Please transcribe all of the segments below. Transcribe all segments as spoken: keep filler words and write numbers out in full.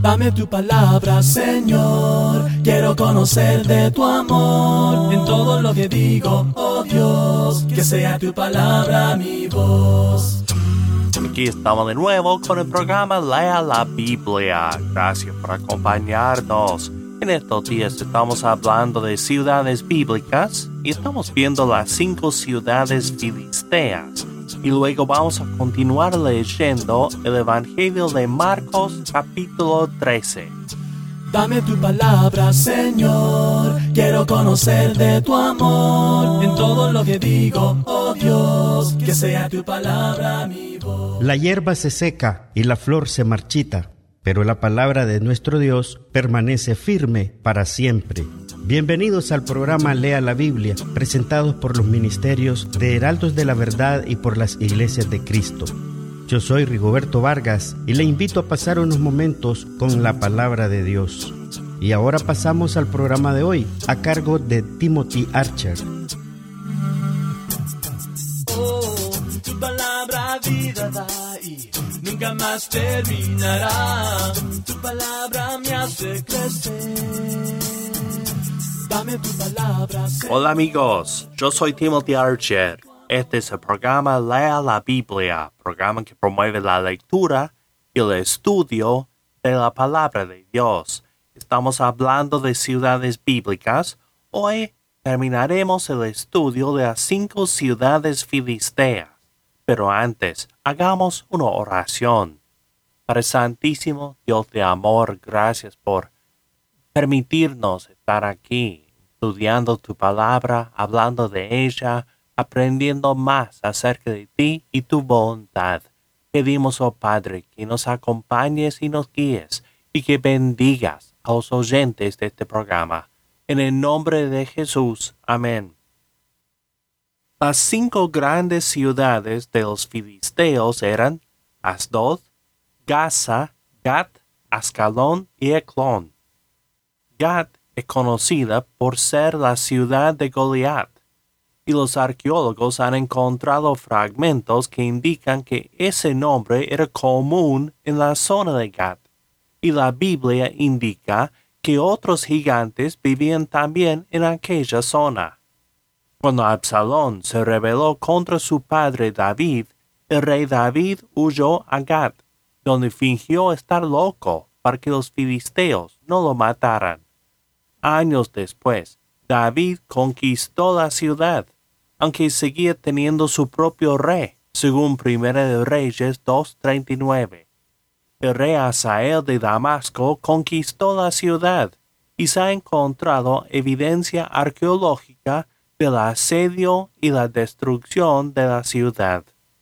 Dame tu palabra, Señor, quiero conocer de tu amor. En todo lo que digo, oh Dios, que sea tu palabra mi voz. Aquí estamos de nuevo con el programa Lea la Biblia. Gracias por acompañarnos. En estos días estamos hablando de ciudades bíblicas y estamos viendo las cinco ciudades filisteas. Y luego vamos a continuar leyendo el Evangelio de Marcos capítulo trece. Dame tu palabra, Señor, quiero conocer de tu amor. En todo lo que digo, oh Dios, que sea tu palabra mi voz. La hierba se seca y la flor se marchita, pero la palabra de nuestro Dios permanece firme para siempre. Bienvenidos al programa Lea la Biblia, presentados por los ministerios de Heraldos de la Verdad y por las Iglesias de Cristo. Yo soy Rigoberto Vargas y le invito a pasar unos momentos con la palabra de Dios. Y ahora pasamos al programa de hoy, a cargo de Timothy Archer. Oh, tu palabra vida da y nunca más terminará. Tu palabra me hace crecer. Dame tu palabra, Señor. Hola amigos, yo soy Timothy Archer. Este es el programa Lea la Biblia, programa que promueve la lectura y el estudio de la palabra de Dios. Estamos hablando de ciudades bíblicas. Hoy terminaremos el estudio de las cinco ciudades filisteas. Pero antes, hagamos una oración. Padre Santísimo, Dios de amor, gracias por permitirnos estar aquí, estudiando tu palabra, hablando de ella, aprendiendo más acerca de ti y tu voluntad. Pedimos, oh Padre, que nos acompañes y nos guíes y que bendigas a los oyentes de este programa. En el nombre de Jesús. Amén. Las cinco grandes ciudades de los filisteos eran Asdod, Gaza, Gat, Ascalón y Eclón. Gat es conocida por ser la ciudad de Goliat, y los arqueólogos han encontrado fragmentos que indican que ese nombre era común en la zona de Gat, y la Biblia indica que otros gigantes vivían también en aquella zona. Cuando Absalón se rebeló contra su padre David, el rey David huyó a Gat, donde fingió estar loco para que los filisteos no lo mataran. Años después, David conquistó la ciudad, aunque seguía teniendo su propio rey, según Primera de Reyes dos treinta y nueve. El rey Hazael de Damasco conquistó la ciudad, y se ha encontrado evidencia arqueológica del asedio y la destrucción de la ciudad.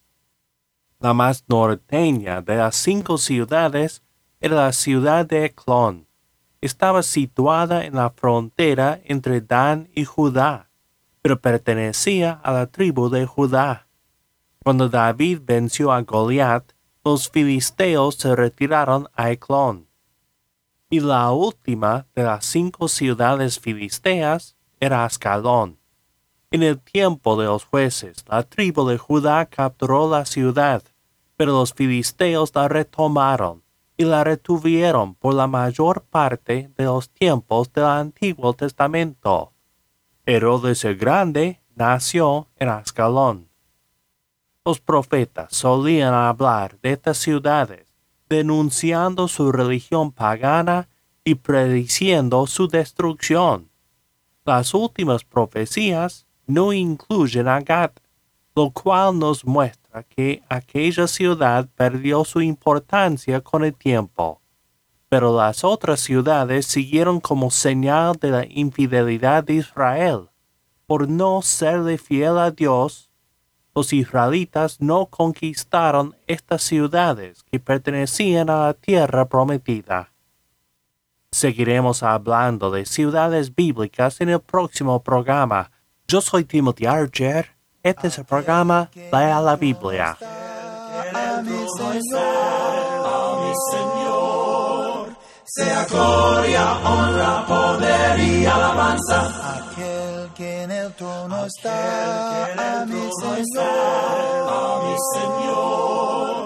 La más norteña de las cinco ciudades era la ciudad de Eclón. Estaba situada en la frontera entre Dan y Judá, pero pertenecía a la tribu de Judá. Cuando David venció a Goliat, los filisteos se retiraron a Eclón. Y la última de las cinco ciudades filisteas era Ascalón. En el tiempo de los jueces, la tribu de Judá capturó la ciudad, pero los filisteos la retomaron y la retuvieron por la mayor parte de los tiempos del Antiguo Testamento. Herodes el Grande nació en Ascalón. Los profetas solían hablar de estas ciudades, denunciando su religión pagana y prediciendo su destrucción. Las últimas profecías no incluyen a Gat, lo cual nos muestra que aquella ciudad perdió su importancia con el tiempo. Pero las otras ciudades siguieron como señal de la infidelidad de Israel. Por no serle fiel a Dios, los israelitas no conquistaron estas ciudades que pertenecían a la tierra prometida. Seguiremos hablando de ciudades bíblicas en el próximo programa. Yo soy Timothy Archer. Este es el programa Lea la Biblia. A mi Señor, a mi Señor, sea gloria, honra, poder y alabanza. Aquel que en el trono está, a mi Señor, a mi Señor,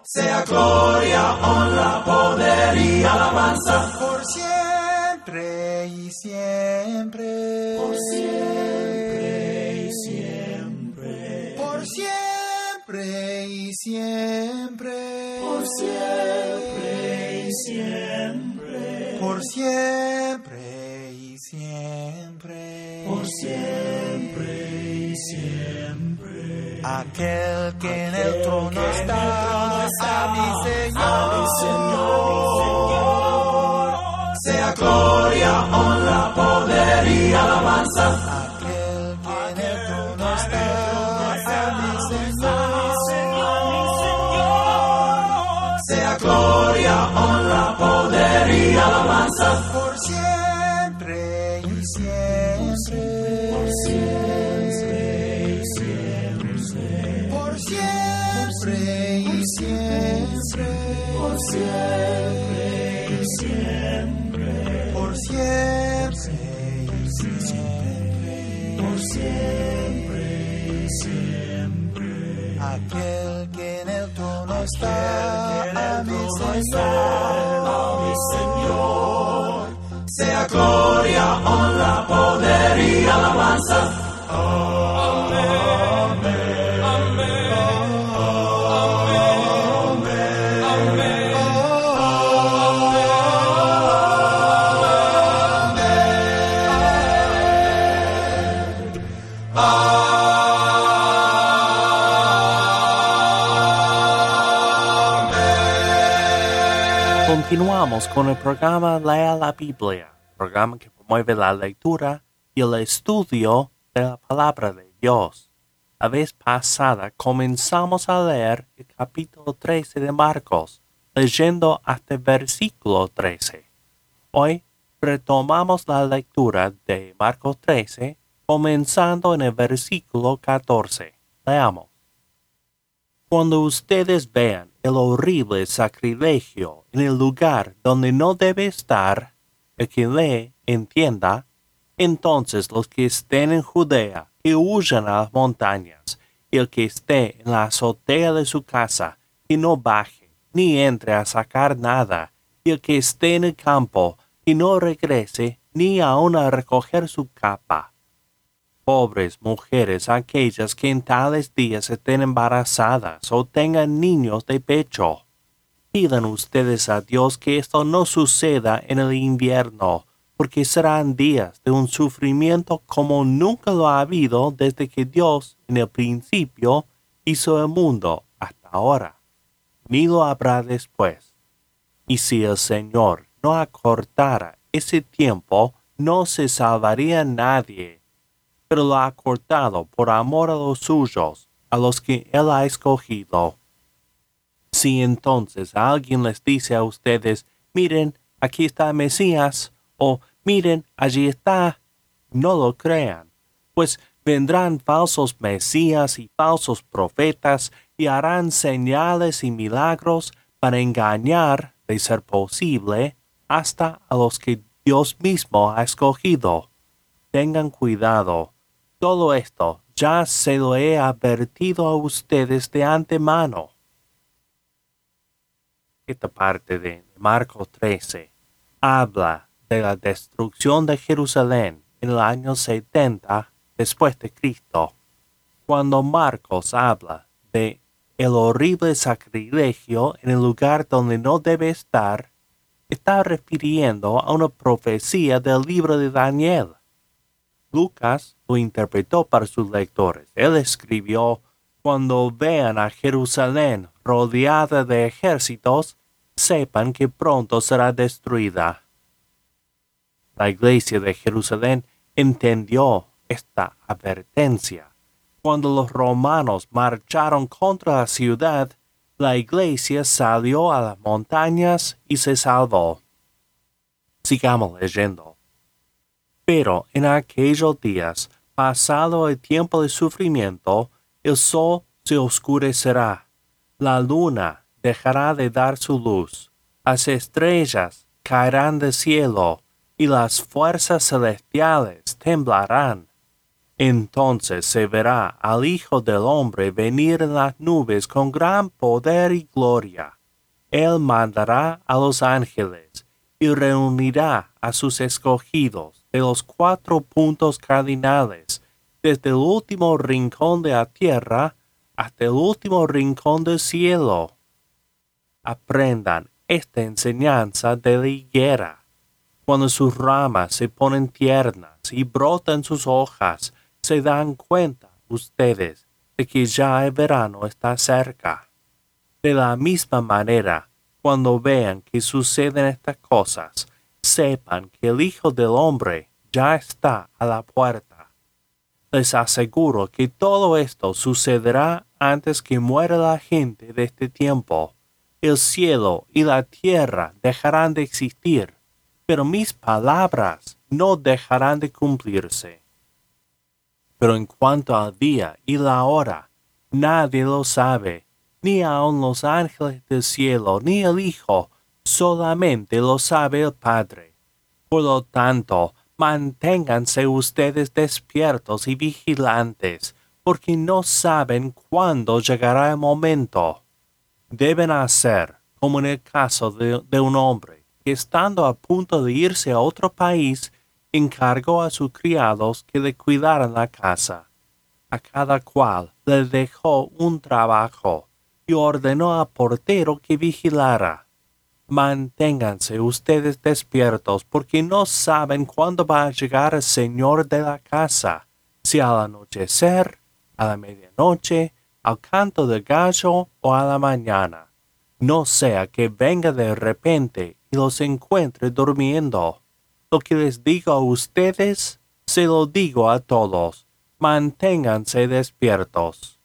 sea gloria, honra, poder y alabanza por siempre y siempre. Por siempre y siempre. Por siempre y siempre. Por siempre y siempre. Por siempre y siempre. Por siempre y siempre. Aquel que en el trono está, a mi Señor, a mi Señor, sea gloria, honra, poder y alabanza. Aquel que en el trono está, a mi Señor, sea gloria, honra, poder y alabanza por siempre y siempre. por siempre y siempre. Por siempre y siempre. Por siempre y siempre. Por siempre y siempre. Por siempre y siempre. Aquel que en el trono está, a mi Señor, sea gloria, honra, poder y alabanza. Continuamos con el programa Lea la Biblia, programa que promueve la lectura y el estudio de la palabra de Dios. La vez pasada comenzamos a leer el capítulo trece de Marcos, leyendo hasta el versículo trece. Hoy retomamos la lectura de Marcos trece, comenzando en el versículo catorce. Leamos. Cuando ustedes vean el horrible sacrilegio en el lugar donde no debe estar, el que lee entienda, entonces los que estén en Judea, que huyan a las montañas, y el que esté en la azotea de su casa, que no baje, ni entre a sacar nada, y el que esté en el campo, que no regrese, ni aun a recoger su capa. Pobres mujeres aquellas que en tales días estén embarazadas o tengan niños de pecho. Pidan ustedes a Dios que esto no suceda en el invierno, porque serán días de un sufrimiento como nunca lo ha habido desde que Dios en el principio hizo el mundo hasta ahora, ni lo habrá después. Y si el Señor no acortara ese tiempo, no se salvaría nadie, pero lo ha cortado por amor a los suyos, a los que Él ha escogido. Si entonces alguien les dice a ustedes, miren, aquí está el Mesías, o miren, allí está, no lo crean, pues vendrán falsos Mesías y falsos profetas y harán señales y milagros para engañar, de ser posible, hasta a los que Dios mismo ha escogido. Tengan cuidado. Todo esto ya se lo he advertido a ustedes de antemano. Esta parte de Marcos trece habla de la destrucción de Jerusalén en el año setenta después de Cristo. Cuando Marcos habla de el horrible sacrilegio en el lugar donde no debe estar, está refiriendo a una profecía del libro de Daniel. Lucas lo interpretó para sus lectores. Él escribió, cuando vean a Jerusalén rodeada de ejércitos, sepan que pronto será destruida. La iglesia de Jerusalén entendió esta advertencia. Cuando los romanos marcharon contra la ciudad, la iglesia salió a las montañas y se salvó. Sigamos leyendo. Pero en aquellos días, pasado el tiempo de sufrimiento, el sol se oscurecerá, la luna dejará de dar su luz, las estrellas caerán del cielo, y las fuerzas celestiales temblarán. Entonces se verá al Hijo del Hombre venir en las nubes con gran poder y gloria. Él mandará a los ángeles y reunirá a sus escogidos de los cuatro puntos cardinales, desde el último rincón de la tierra hasta el último rincón del cielo. Aprendan esta enseñanza de la higuera. Cuando sus ramas se ponen tiernas y brotan sus hojas, se dan cuenta ustedes de que ya el verano está cerca. De la misma manera, cuando vean que suceden estas cosas, sepan que el Hijo del Hombre ya está a la puerta. Les aseguro que todo esto sucederá antes que muera la gente de este tiempo. El cielo y la tierra dejarán de existir, pero mis palabras no dejarán de cumplirse. Pero en cuanto al día y la hora, nadie lo sabe, ni aun los ángeles del cielo, ni el Hijo, solamente lo sabe el Padre. Por lo tanto, manténganse ustedes despiertos y vigilantes, porque no saben cuándo llegará el momento. Deben hacer como en el caso de, de un hombre que, estando a punto de irse a otro país, encargó a sus criados que le cuidaran la casa. A cada cual le dejó un trabajo y ordenó al portero que vigilara. Manténganse ustedes despiertos, porque no saben cuándo va a llegar el señor de la casa, si al anochecer, a la medianoche, al canto del gallo o a la mañana. No sea que venga de repente y los encuentre durmiendo. Lo que les digo a ustedes, se lo digo a todos. Manténganse despiertos.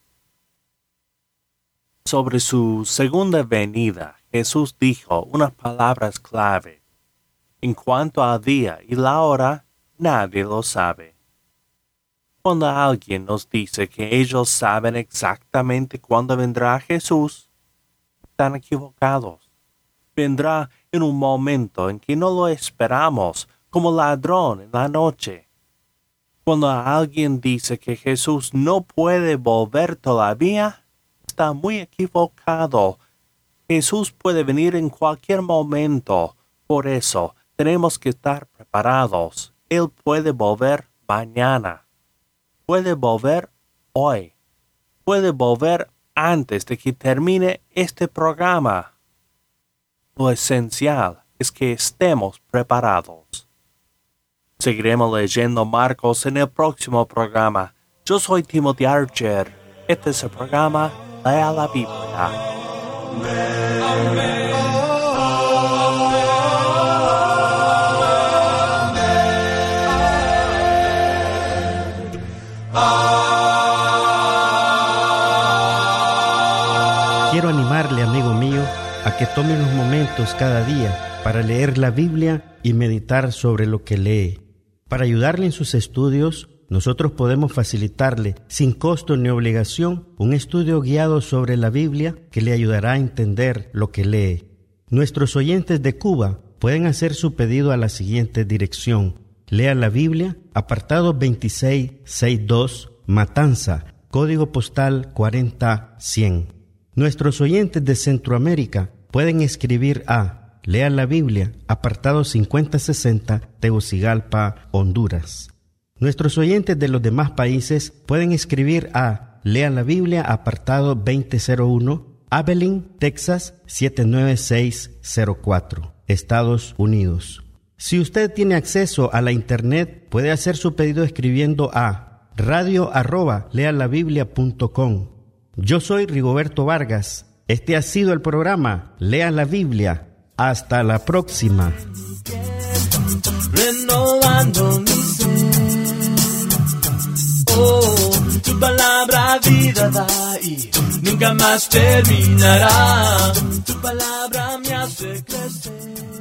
Sobre su segunda venida, Jesús dijo unas palabras clave. En cuanto al día y la hora, nadie lo sabe. Cuando alguien nos dice que ellos saben exactamente cuándo vendrá Jesús, están equivocados. Vendrá en un momento en que no lo esperamos, como ladrón en la noche. Cuando alguien dice que Jesús no puede volver todavía, está muy equivocado. Jesús puede venir en cualquier momento. Por eso tenemos que estar preparados. Él puede volver mañana. Puede volver hoy. Puede volver antes de que termine este programa. Lo esencial es que estemos preparados. Seguiremos leyendo Marcos en el próximo programa. Yo soy Timothy Archer. Este es el programa Lea la Biblia. Amén. Quiero animarle, amigo mío, a que tome unos momentos cada día para leer la Biblia y meditar sobre lo que lee. Para ayudarle en sus estudios, nosotros podemos facilitarle, sin costo ni obligación, un estudio guiado sobre la Biblia que le ayudará a entender lo que lee. Nuestros oyentes de Cuba pueden hacer su pedido a la siguiente dirección: Lea la Biblia, apartado veintiséis sesenta y dos, Matanza, código postal cuarenta cien. Nuestros oyentes de Centroamérica pueden escribir a Lea la Biblia, apartado cincuenta sesenta, Tegucigalpa, Honduras. Nuestros oyentes de los demás países pueden escribir a Lea la Biblia, apartado veinte cero uno, Abilene, Texas, siete nueve seis cero cuatro, Estados Unidos. Si usted tiene acceso a la internet, puede hacer su pedido escribiendo a radio arroba lealabiblia punto com. Yo soy Rigoberto Vargas. Este ha sido el programa Lea la Biblia. Hasta la próxima. Renovando mi ser. Oh, tu palabra vida da y nunca más terminará. Tu palabra me hace crecer.